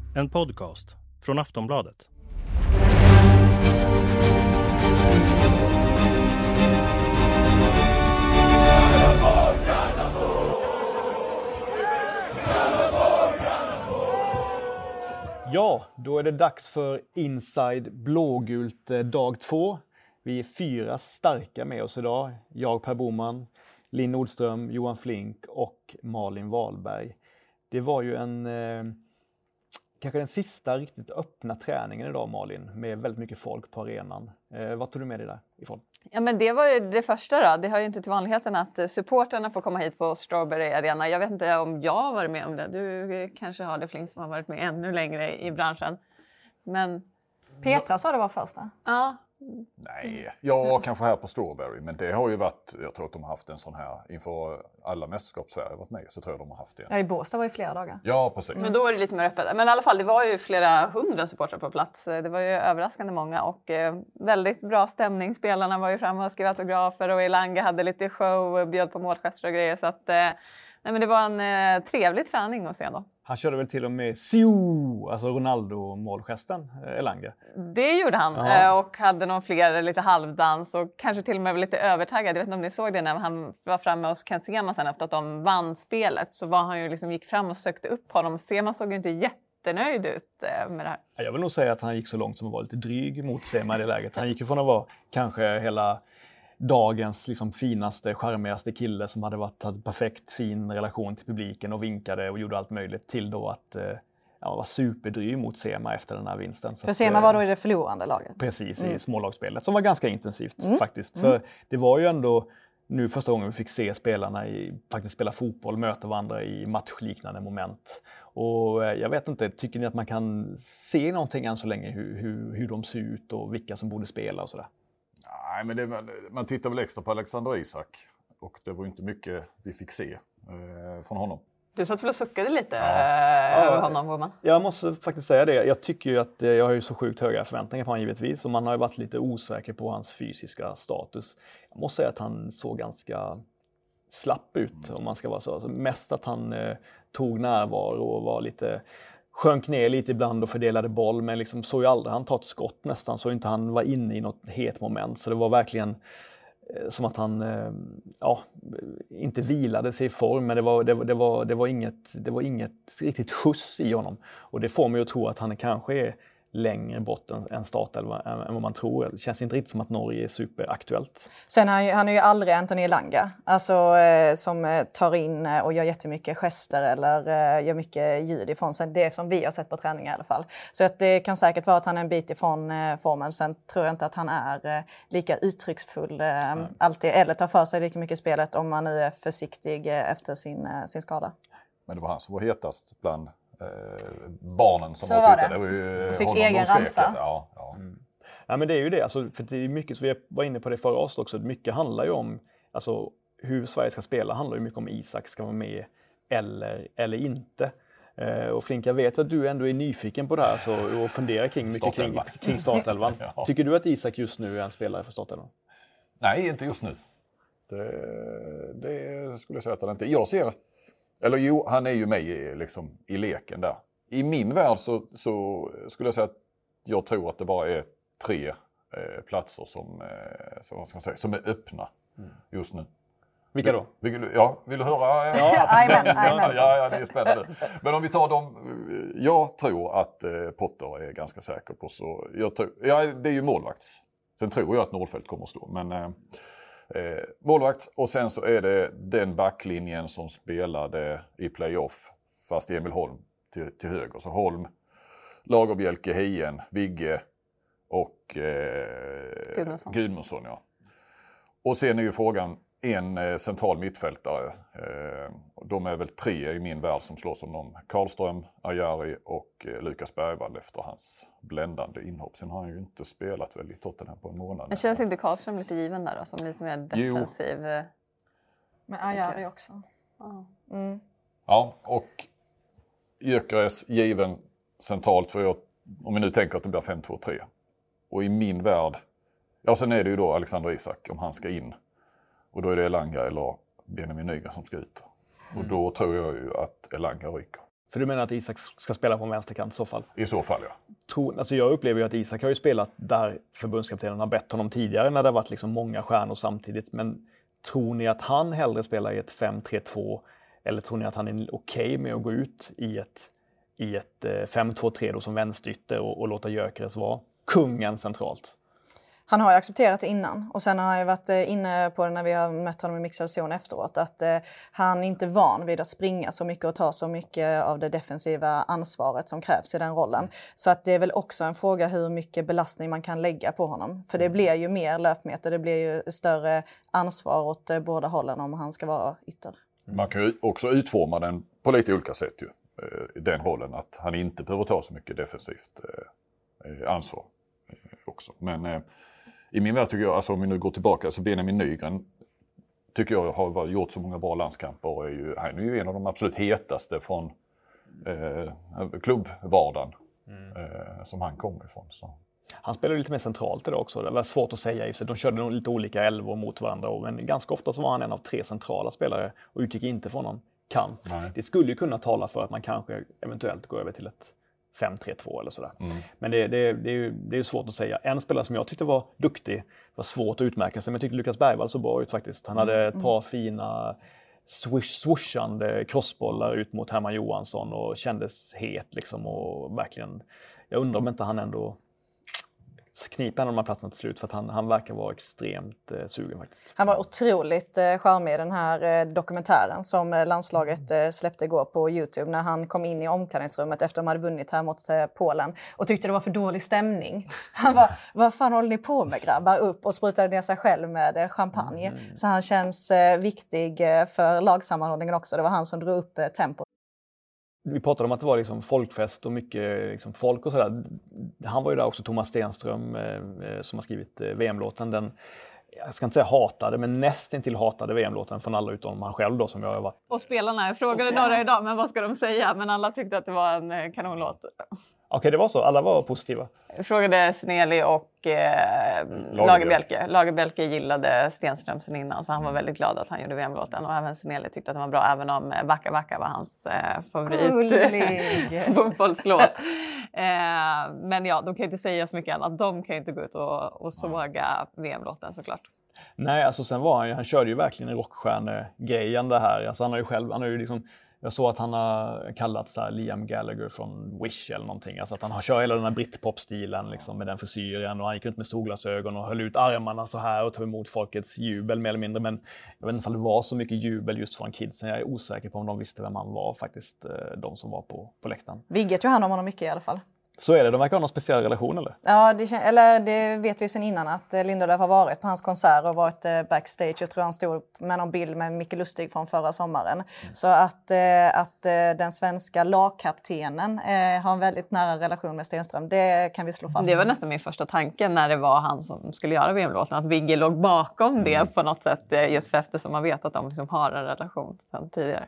En podcast från Aftonbladet. Ja, då är det dags för Inside blågult dag 2. Vi är 4 starka med oss idag. Jag, Per Boman, Linn Nordström, Johan Flink och Malin Wahlberg. Det var ju kanske den sista riktigt öppna träningen idag, Malin, med väldigt mycket folk på arenan. Vad tog du med dig därifrån? Ja, men det var ju det första då. Det har ju inte till vanligheten att supporterna får komma hit på Strawberry Arena. Jag vet inte om jag har varit med om det. Du kanske har det, Flink, som har varit med ännu längre i branschen. Men Petra sa det var första. Ja. Nej, jag kanske här på Strawberry, men det har ju varit, jag tror att de har haft en sån här inför alla mästerskap Sverige varit med, så tror jag de har haft det. Ja, i Båstad var ju flera dagar. Ja, precis. Men då är det lite mer öppet. Men i alla fall, det var ju flera 100 supportrar på plats. Det var ju överraskande många och väldigt bra stämning. Spelarna var ju framme och skrev autografer och Elanga hade lite show, bjöd på målgester och grejer. Så att, nej, men det var en trevlig träning att se då. Han körde väl till och med Siu, alltså Ronaldo-målgesten, Elanga. Det gjorde han. Och hade någon fler lite halvdans och kanske till och med lite övertaggad. Jag vet inte om ni såg det när han var framme hos Kent Sema sen efter att de vann spelet. Så var han ju liksom, gick fram och sökte upp honom. Sema såg ju inte jättenöjd ut med det här. Jag vill nog säga att han gick så långt som att vara lite dryg mot Sema i det läget. Han gick ju från att vara kanske hela dagens liksom finaste, charmigaste kille som hade en perfekt fin relation till publiken och vinkade och gjorde allt möjligt, till då att vara superdryg mot Sema efter den här vinsten. För Sema var då i det förlorande laget. Precis, i smålagsspelet som var ganska intensivt faktiskt. För det var ju ändå nu första gången vi fick se spelarna faktiskt spela fotboll, möta varandra i matchliknande moment. Och jag vet inte, tycker ni att man kan se någonting än så länge hur de ser ut och vilka som borde spela och sådär? Nej, men man tittar väl extra på Alexander Isak, och det var inte mycket vi fick se från honom. Du satt väl och suckade lite över honom, Boman? Jag måste faktiskt säga det. Jag tycker ju att jag har ju så sjukt höga förväntningar på honom givetvis. Och man har ju varit lite osäker på hans fysiska status. Jag måste säga att han såg ganska slapp ut, om man ska vara så. Alltså mest att han tog närvaro och var lite, sjönk ner lite ibland och fördelade boll. Men liksom såg ju aldrig han ta ett skott nästan. Så inte han var inne i något het moment. Så det var verkligen som att han inte vilade sig i form, men det var inget riktigt skjuts i honom. Och det får mig att tro att han kanske är längre bort än startelva än vad man tror. Det känns inte riktigt som att Norge är superaktuellt. Sen han är ju aldrig Anthony Elanga, alltså som tar in och gör jättemycket gester eller gör mycket ljud ifrån sig. Det som vi har sett på träningar i alla fall. Så att det kan säkert vara att han är en bit ifrån formen. Sen tror jag inte att han är lika uttrycksfull alltid, eller tar för sig lika mycket spelet om man nu är försiktig efter sin skada. Men det var han som var hetast bland barnen som så var tittade. det. Det var ju fick honom egen ramsa. Ja. Ja, men det är ju det. Alltså, för det är mycket, så vi var inne på det förra oss också. Mycket handlar ju om, alltså, hur Sverige ska spela handlar ju mycket om Isak ska vara med eller inte. Och Flink, jag vet att du ändå är nyfiken på det här och funderar kring startelvan. Ja. Tycker du att Isak just nu är en spelare för startelvan? Nej, inte just nu. Det skulle jag säga att han inte. Jag ser, eller jo, han är ju med i leken där. I min värld så skulle jag säga att jag tror att det bara är 3 platser som är öppna just nu. Vilka då? Vill du höra? Ja, det är spännande. Men om vi tar dem, jag tror att Potter är ganska säker på, så det är ju målvakts. Sen tror jag att Nordfeldt kommer att stå, men målvakt, och sen så är det den backlinjen som spelade i playoff, fast Emil Holm till höger. Så Holm, Lagerbjälke, Hien, Vigge och Gudmundsson. Ja. Och sen är ju frågan en central mittfältare. De är väl 3 i min värld som slåss om dem. Karlström, Ajari och Lukas Bergvall efter hans bländande inhopp. Sen har han ju inte spelat väl i Tottenham på en månad. Det känns inte Karlström lite given där då, som lite mer defensiv? Jo. Men Ajari också. Ja, och Gyökeres given centralt, för om vi nu tänker att det blir 5-2-3. Och i min värld, sen är det ju då Alexander Isak om han ska in. Och då är det Elanga eller Benjamin Nygren som ska ut. Och då tror jag ju att Elanga ryker. För du menar att Isak ska spela på en vänsterkant i så fall? I så fall, ja. Alltså jag upplever ju att Isak har ju spelat där förbundskaptenen har bett honom tidigare när det har varit liksom många stjärnor samtidigt. Men tror ni att han hellre spelar i ett 5-3-2 eller tror ni att han är okej med att gå ut i ett 5-2-3 då som vänsterytter och låta Gyökeres vara kungen centralt? Han har ju accepterat det innan och sen har jag varit inne på det när vi har mött honom i mixad zon efteråt att han inte är van vid att springa så mycket och ta så mycket av det defensiva ansvaret som krävs i den rollen. Så att det är väl också en fråga hur mycket belastning man kan lägga på honom. För det blir ju mer löpmeter, det blir ju större ansvar åt båda hållen om han ska vara ytter. Man kan ju också utforma den på lite olika sätt ju. Den rollen att han inte behöver ta så mycket defensivt ansvar också. Men i min värld tycker jag, alltså om vi nu går tillbaka, så Benjamin Nygren tycker jag har gjort så många bra landskamper och han är ju en av de absolut hetaste från klubbvardagen som han kommer ifrån. Så. Han spelar lite mer centralt idag också. Det var svårt att säga i sig. De körde nog lite olika elvor mot varandra. Men ganska ofta så var han en av 3 centrala spelare och utgick inte från någon kant. Nej. Det skulle ju kunna tala för att man kanske eventuellt går över till ett 5-3-2 eller sådär. Men det är ju svårt att säga. En spelare som jag tyckte var duktig, var svårt att utmärka sig, men jag tyckte Lukas Bergvall så bra ut faktiskt. Han hade ett par fina swooshande crossbollar ut mot Herman Johansson och kändes het liksom och verkligen, jag undrar om inte han ändå knipa en av de här platserna till slut för att han verkar vara extremt sugen faktiskt. Han var otroligt charmig i den här dokumentären som landslaget släppte igår på YouTube när han kom in i omklädningsrummet efter att de hade vunnit här mot Polen och tyckte det var för dålig stämning. Han var, vad fan håller ni på med grabbar? Upp och sprutade ner sig själv med champagne. Så han känns viktig för lagsammanhållningen också. Det var han som drog upp tempot. Vi pratade om att det var liksom folkfest och mycket liksom folk och sådär. Han var ju där också, Thomas Stenström, som har skrivit VM-låten. Den, jag ska inte säga hatade, men nästintill hatade VM-låten från alla utom han själv då som jag har varit. Och spelarna, jag frågade några idag, men vad ska de säga? Men alla tyckte att det var en kanonlåt. Okej, det var så. Alla var positiva. Jag frågade Sneli och Lagerbielke gillade Stenström sen innan, så han var väldigt glad att han gjorde VM-låten. Och även Sneli tyckte att den var bra, även om Backa Backa var hans favorit fotbollslåt. Men ja, de kan inte säga så mycket annat. De kan inte gå ut och såga VM-låten såklart. Nej, alltså sen var han körde ju verkligen en rockstjärne-grejen det här. Alltså han har ju liksom, jag såg att han har kallat så här Liam Gallagher från Wish eller någonting. Alltså att han kör hela den här britpop-stilen liksom, med den frisyren och han gick ut med solglasögon och höll ut armarna så här och tog emot folkets jubel mer eller mindre. Men jag vet inte om det var så mycket jubel just från kidsen. Jag är osäker på om de visste vem han var faktiskt, de som var på läktaren. Vigge tog hand om honom mycket i alla fall. Så är det. De verkar ha någon speciell relation, eller? Ja, det vet vi sedan innan att Lindelöf har varit på hans konsert och varit backstage. Jag tror han stod med någon bild med Micke Lustig från förra sommaren. Så att den svenska lagkaptenen har en väldigt nära relation med Stenström, det kan vi slå fast. Det var nästan min första tanke när det var han som skulle göra VM-låten. Att Vigge låg bakom det på något sätt, just för eftersom man vet att de liksom har en relation sedan tidigare.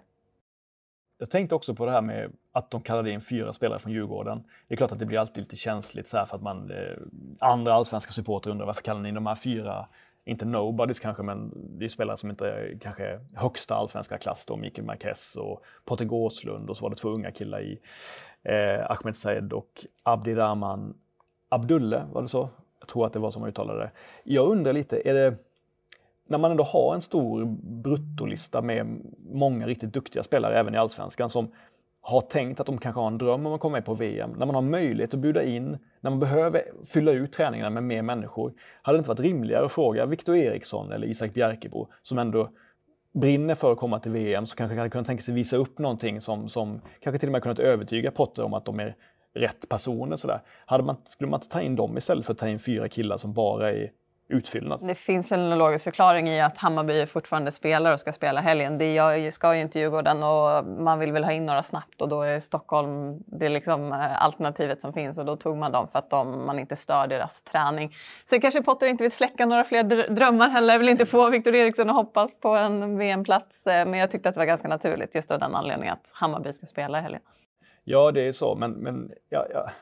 Jag tänkte också på det här med att de kallade in 4 spelare från Djurgården. Det är klart att det blir alltid lite känsligt så här för att man andra allsvenska supporter undrar varför kallar ni de här 4, inte nobodies kanske, men det är spelare som inte är kanske högsta allsvenska klass då, Mikael Marquez och Potter Gårdslund och så var det 2 unga killar i Ahmed Said och Abdirahman Abdulle, var det så? Jag tror att det var som man uttalade det. Jag undrar lite, är det när man ändå har en stor bruttolista med många riktigt duktiga spelare även i allsvenskan som har tänkt att de kanske har en dröm om att komma med på VM. När man har möjlighet att bjuda in, när man behöver fylla ut träningarna med mer människor. Hade det inte varit rimligare att fråga Victor Eriksson eller Isak Bjerkebo som ändå brinner för att komma till VM, så kanske hade kunnat tänka sig visa upp någonting som kanske till och med kunnat övertyga Potter om att de är rätt personer. Sådär. Skulle man inte ta in dem istället för att ta in 4 killar som bara är utfyllnad? Det finns väl en logisk förklaring i att Hammarby fortfarande spelar och ska spela helgen. Det ska ju inte Djurgården och man vill väl ha in några snabbt och då är Stockholm det är liksom alternativet som finns och då tog man dem för att man inte stör deras träning. Sen kanske Potter inte vill släcka några fler drömmar heller, vill inte få Victor Eriksson att hoppas på en VM-plats, men jag tyckte att det var ganska naturligt just av den anledningen att Hammarby ska spela i helgen. Ja, det är så, men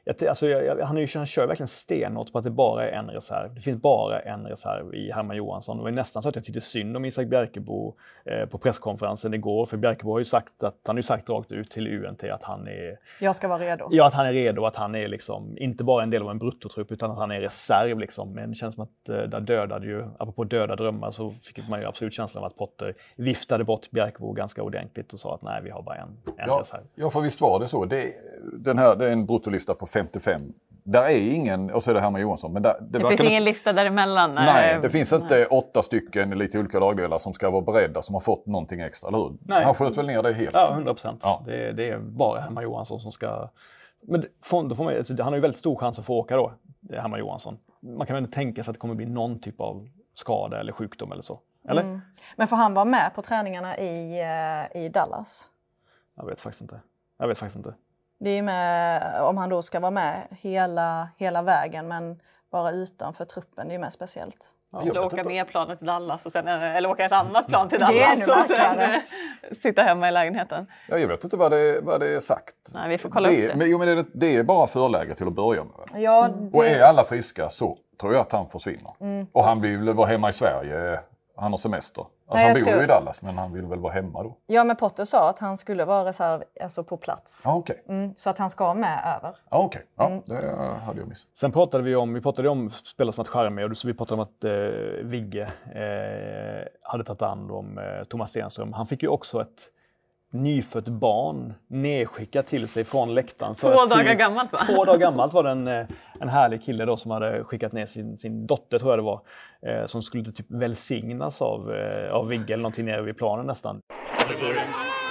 Han kör verkligen stenhårt på att det bara är en reserv. Det finns bara en reserv i Herman Johansson. Det var nästan så att jag tyckte synd om Isak Bjerkebo på presskonferensen igår. För Bjerkebo har ju sagt rakt ut till UNT att han är... Jag ska vara redo. Ja, att han är redo. Att han är liksom inte bara en del av en bruttotrupp utan att han är reserv. Liksom. Men det känns som att där dödade ju, apropå döda drömmar, så fick man ju absolut känslan av att Potter viftade bort Bjerkebo ganska ordentligt och sa att nej, vi har bara en reserv. Ja, för visst var det så. Det är en bruttolista på 55. Där är ingen, och så är det Herman Johansson. Men det finns ingen lista däremellan. Nej, det finns inte 8 stycken lite olika lagdelar som ska vara beredda, som har fått någonting extra, eller hur? Nej. Han sköt väl ner det helt? Ja, 100%. Ja. Det är bara Herman Johansson som ska... Men då får man, han har ju väldigt stor chans att få åka då, Herman Johansson. Man kan väl inte tänka sig att det kommer bli någon typ av skada eller sjukdom eller så. Eller? Mm. Men får han vara med på träningarna i Dallas? Jag vet faktiskt inte. Det är ju med, om han då ska vara med hela vägen, men bara utanför truppen, det är ju mer speciellt. Eller åka med planet till Dallas och sen, eller åka ett annat plan till Dallas och sen sitta hemma i lägenheten. Ja, jag vet inte vad det är sagt. Nej, vi får kolla upp det. Men det är bara förläge till att börja med. Ja, och är alla friska så tror jag att han försvinner. Och han vill vara hemma i Sverige. Han har semester. Alltså han bor ju i Dallas, men han vill väl vara hemma då. Ja, men Potter sa att han skulle vara reserv, alltså på plats. Ah, okay. Så att han ska med över. Ah, okej, det hade jag missat. Sen pratade vi om spelare som varit charmiga, och så vi pratade om att Vigge hade tagit hand om Thomas Stenström. Han fick ju också ett nyfött barn nedskickat till sig från läktaren. 2 dagar gammalt, va? 2 dagar gammalt var det en härlig kille då som hade skickat ner sin dotter, tror jag det var, som skulle typ välsignas av Vigge eller någonting nere vid planen nästan. Det är bra.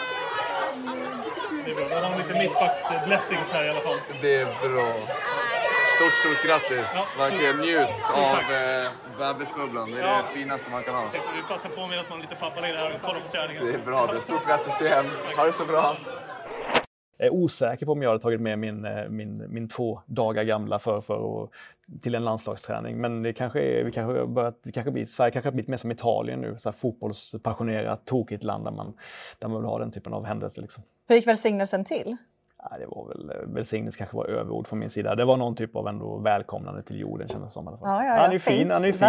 Det har lite mittbacks blessings här i alla fall. Det är bra. Stort grattis. Verkligen njut av bebisbubblan. Det är det finaste man kan ha. Vi passar på medan man är lite pappaledig här och kollar på träningen. Det är bra. Det är stort grattis igen. Ha det så bra. Jag är osäker på om jag hade tagit med min 2 dagar gamla förför till en landslagsträning. Men det Sverige kanske har blivit mer som Italien nu. Så här fotbollspassionerat, tokigt land där man vill ha den typen av händelser. Liksom. Hur gick välsignelsen till? Ja, det var väl välsignelse kanske var överord från min sida. Det var någon typ av ändå välkomnande till jorden, kändes som i alla fall. Ja, han är fin.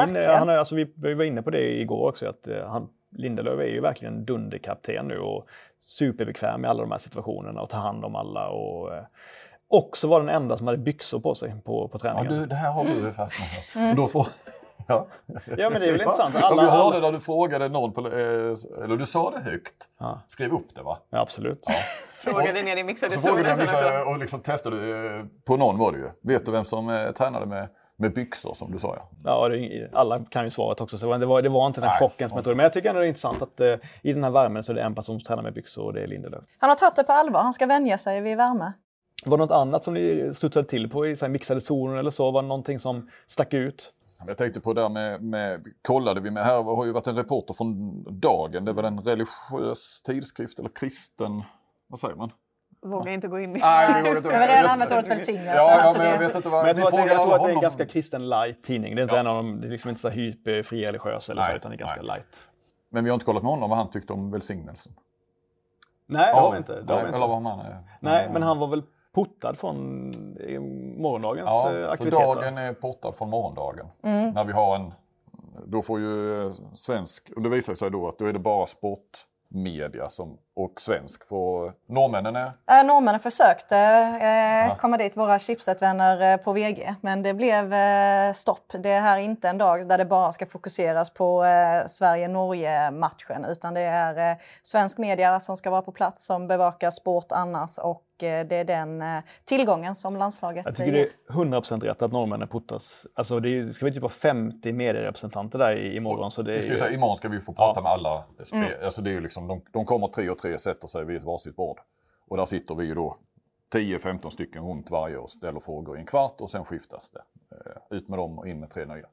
Vi var inne på det igår också, att Lindelöf är ju verkligen en dunderkapten nu och superbekväm i alla de här situationerna och tar hand om alla och också var den enda som hade byxor på sig på träningen. Ja, det här har du fastnat. Då får... Ja. Ja, men det är väl intressant. Vi hörde när du frågade någon eller du sa det högt. Ja. Skriv upp det, va? Ja, absolut. Ja. Frågade ner i mixade så frågade jag och liksom testade på någon var det ju. Vet du vem som tränade med byxor, som du sa? Ja, alla kan ju svaret också. Så det var inte den chocken som jag trodde. Men jag tycker ändå det är intressant att i den här värmen så är det en person som tränar med byxor och det är Lindelöf. Han har tagit det på allvar. Han ska vänja sig vid värme. Var det något annat som ni studsade till på i mixade zoner eller så? Var det någonting som stack ut? Jag tänkte på det där med kollade vi med, här har ju varit en reporter från Dagen, det var en religiös tidskrift eller kristen, vad säger man? Vågar inte gå in i. Nej, vi vågar inte. Jag har redan använt ordet välsignelse. Ja, men jag vet inte vad. Men jag tror att det är en ganska kristen light tidning. Det är inte en av dem, det är liksom inte så hyperfri religiös eller så, utan det är ganska light. Men vi har inte kollat med honom vad han tyckte om välsignelsen. Nej, det har vi inte. Eller vad man är. Nej, men han var väl portad från morgondagens aktiviteter. Så Dagen är portad från morgondagen. När vi har då får ju svensk, och det visar sig då att då är det bara sportmedia och svensk. För norrmännen försökte komma dit, våra chipsetvänner på VG, men det blev stopp. Det är här inte en dag där det bara ska fokuseras på Sverige-Norge-matchen, utan det är svensk media som ska vara på plats, som bevakar sport annars, och det är den tillgången som landslaget Jag tycker det är 100% rätt att norrmännen puttas. Alltså det ska vara typ 50 medierepresentanter där imorgon. Så det är imorgon ska vi få prata med alla. Alltså det är ju liksom, de kommer 3 och 3, sätter sig vid ett varsitt bord. Och där sitter vi ju då 10-15 stycken runt varje och ställer frågor i en kvart och sen skiftas det. Ut med dem och in med 3 nya.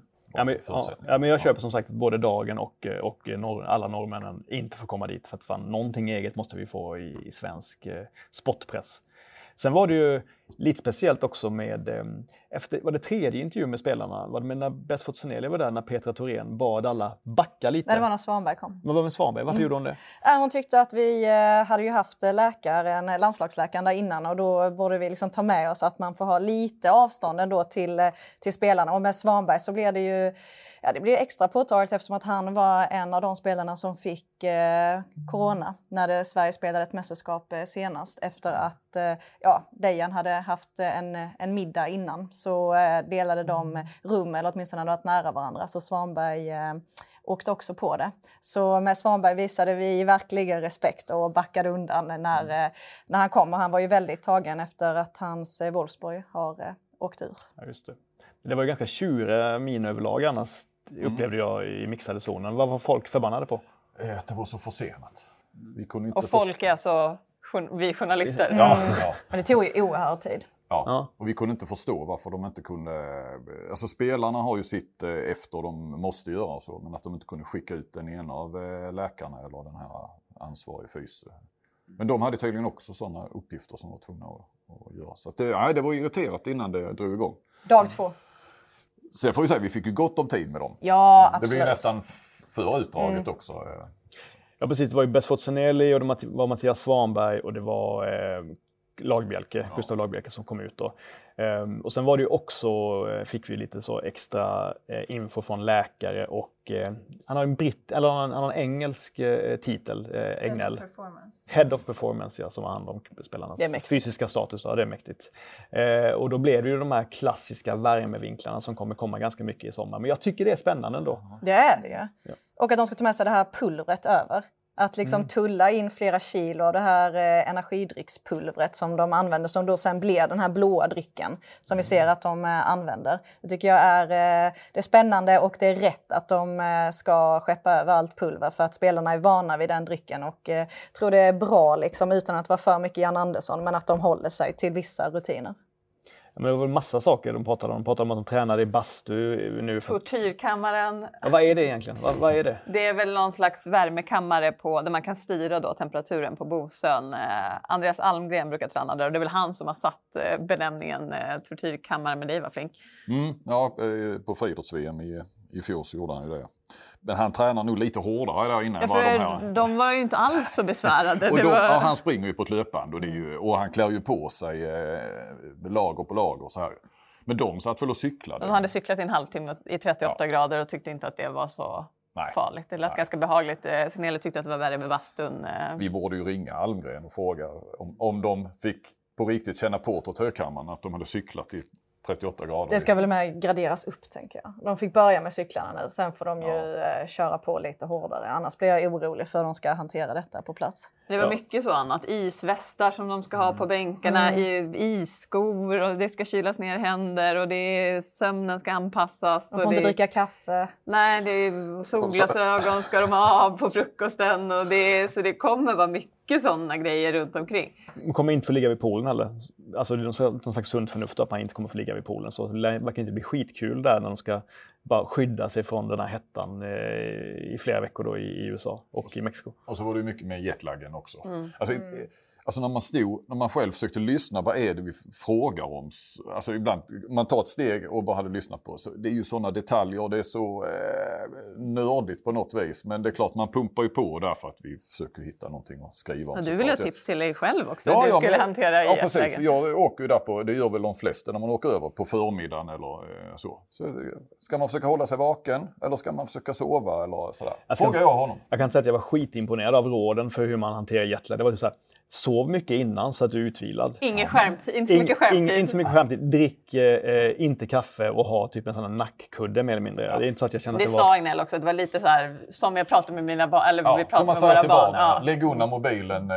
Men jag köper som sagt att både Dagen och alla norrmännen inte får komma dit, för att någonting eget måste vi få i svensk sportpress. Sen var det ju lite speciellt också med, var det tredje intervju med spelarna, var det med när Beth Fortunelli var där, när Petra Thorén bad alla backa lite? Nej, det var när Svanberg kom. Vad var med Svanberg? Varför gjorde hon det? Hon tyckte att vi hade ju haft landslagsläkaren där innan och då borde vi liksom ta med oss att man får ha lite avstånd ändå till spelarna. Och med Svanberg så blev det ju det blir extra påtagligt eftersom att han var en av de spelarna som fick corona när Sverige spelade ett mästerskap senast efter att Dejan hade haft en middag innan så delade de rum eller åtminstone hade varit nära varandra så Svanberg åkte också på det. Så med Svanberg visade vi verkligen respekt och backade undan när han kom och han var ju väldigt tagen efter att hans Wolfsburg har åkt ur. Ja, just det. Det var ju ganska tjuriga minöverlag annars upplevde jag i mixade zonen. Vad var folk förbannade på? Att det var så försenat. Vi kunde inte och folk är alltså vi journalister. Ja. Men det tog ju oerhörd tid. Ja, och vi kunde inte förstå varför de inte kunde... Alltså spelarna har ju sitt efter de måste göra och så, men att de inte kunde skicka ut den ena av läkarna eller den här ansvariga fys. Men de hade tydligen också sådana uppgifter som var tvungna att göra. Så att det var irriterat innan det drog igång. Dag 2. Sen får vi säga, vi fick ju gott om tid med dem. Ja, absolut. Det blir nästan för utdraget också. Ja, precis. Det var ju Beth Fortunelli och det var Mattias Svanberg och det var Gustav Lagbjelke som kom ut då. Och sen var det ju också, fick vi lite så extra info från läkare och han har en engelsk titel, Egnell. Head of Performance, ja, som har hand om spelarnas fysiska status. Ja, det är mäktigt. Och då blev det ju de här klassiska värmevinklarna som kommer komma ganska mycket i sommar. Men jag tycker det är spännande ändå. Det är det ju. Ja. Och att de ska ta med sig det här pulvret över. Att liksom tulla in flera kilo av det här energidryckspulvret som de använder som då sen blir den här blåa drycken som vi ser att de använder. Det tycker jag det är spännande och det är rätt att de ska skeppa över allt pulver för att spelarna är vana vid den drycken och tror det är bra liksom, utan att vara för mycket Jan Andersson men att de håller sig till vissa rutiner. Men det var en massa saker de pratade om. De pratade om att de tränade i bastu nu. Tortyrkammaren. Ja, vad är det egentligen? Vad är det? Det är väl någon slags värmekammare där man kan styra då temperaturen på Bosön. Andreas Almgren brukar träna där och det är väl han som har satt benämningen tortyrkammare med dig, va Flink? Ja, på friidrotts-VM i fjol så gjorde han ju det. Men han tränar nog lite hårdare där innan. De var ju inte alls så besvärade. Och han springer ju på ett löpband och han klär ju på sig lager på lager så här. Men de satt väl och cyklade. De hade cyklat i en halvtimme i 38 grader och tyckte inte att det var så farligt. Det lät ganska behagligt. Senele tyckte att det var värre med bastun. Vi borde ju ringa Almgren och fråga om de fick på riktigt känna på tortyrkammaren att de hade cyklat i 38 grader. Det ska väl med graderas upp, tänker jag. De fick börja med cyklarna nu. Sen får de ju köra på lite hårdare. Annars blir jag orolig för att de ska hantera detta på plats. Det var mycket så annat. Isvästar som de ska ha på bänkarna. Isskor och det ska kylas ner händer. Och sömnen ska anpassas. De får inte dricka kaffe. Nej, solglasögon ska de ha på frukosten. Och så det kommer vara mycket sådana grejer runt omkring. De kommer inte få ligga vid poolen heller. Alltså det är någon slags sunt förnuft att man inte kommer få ligga vid poolen. Så det verkar inte bli skitkul där när de ska bara skydda sig från den här hettan i flera veckor då i USA och i Mexiko. Och så var det mycket med jetlaggen också. Alltså när man själv försökte lyssna, vad är det vi frågar om? Alltså ibland, man tar ett steg och bara hade lyssnat på. Så det är ju sådana detaljer, det är så nördigt på något vis. Men det är klart, man pumpar ju på därför att vi försöker hitta någonting att skriva om. Men du vill ha tips till dig själv också? Du skulle hantera i precis. Jag åker ju där på, det gör väl de flesta när man åker över på förmiddagen eller så. Ska man försöka hålla sig vaken eller ska man försöka sova eller sådär? Frågar jag honom. Jag kan säga att jag var skitimponerad av råden för hur man hanterar jetlag. Det var ju så här, sov mycket innan så att du är utvilad. Ingen skärmtid, inte så mycket skärmtid. Inte så mycket skärmtid. Drick inte kaffe och ha typ en sån här nackkudde mer eller mindre. Ja. Det är inte så att jag känner att det var... sa Egnell också, det var lite så här som jag pratade med mina barn, eller vi pratade med våra barn. Ja. Lägg undan mobilen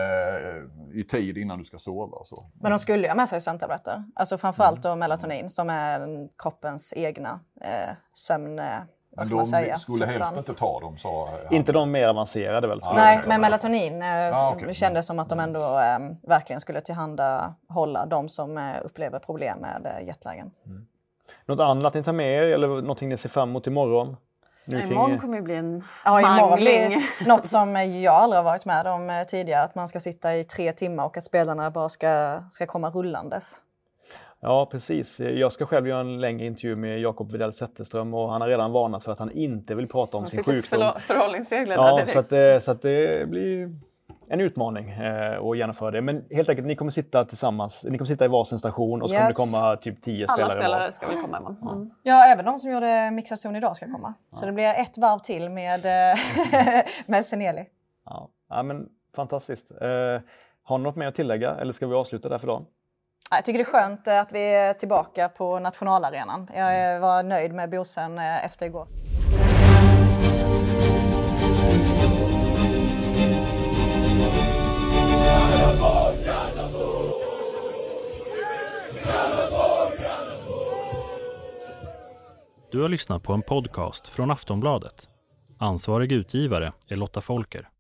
i tid innan du ska sova och så. Men de skulle ju ha med sig sömntabletter. Alltså framförallt då melatonin som är kroppens egna sömn. Men de skulle helst inte ta dem, sa han. Inte de mer avancerade väl? Nej, men melatonin kändes som att de ändå verkligen skulle tillhandahålla de som upplever problem med jetlagen. Något annat ni tar med er eller någonting ni ser fram emot imorgon? Imorgon kommer det bli en imorgon blir något som jag aldrig har varit med om tidigare. Att man ska sitta i 3 timmar och att spelarna bara ska komma rullandes. Ja, precis. Jag ska själv göra en längre intervju med Jakob Widell Zetterström och han har redan varnat för att han inte vill prata om sin sjukdom. Förhållningsregler ja, så att det blir en utmaning att genomföra det. Men helt enkelt, ni kommer sitta tillsammans, ni kommer sitta i varsin station och så kommer det komma typ 10 spelare. Alla spelare ska väl komma imorgon. Ja, även de som gjorde mixation idag ska komma. Så det blir ett varv till med Seneli. Ja, men fantastiskt. Har ni något mer att tillägga eller ska vi avsluta där för dagen? Jag tycker det är skönt att vi är tillbaka på nationalarenan. Jag var nöjd med Bosen efter igår. Du har lyssnat på en podcast från Aftonbladet. Ansvarig utgivare är Lotta Folker.